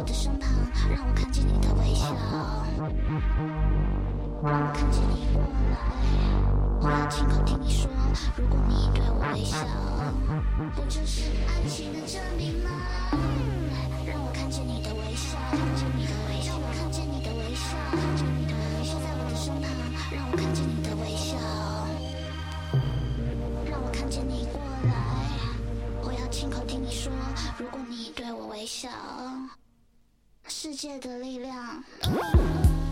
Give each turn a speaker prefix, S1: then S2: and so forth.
S1: 我的身旁，让我看见你的微笑，让我看见你过来，我要亲口听你说，如果你对我微笑，不就是爱情的证明吗？让我看见你的微笑，看见你的微笑，让我看见你的微笑，看见你的微笑，在我的身旁，让我看见你的微笑，让我看见你过来，我要亲口听你说，如果你对我微笑，世界的力量。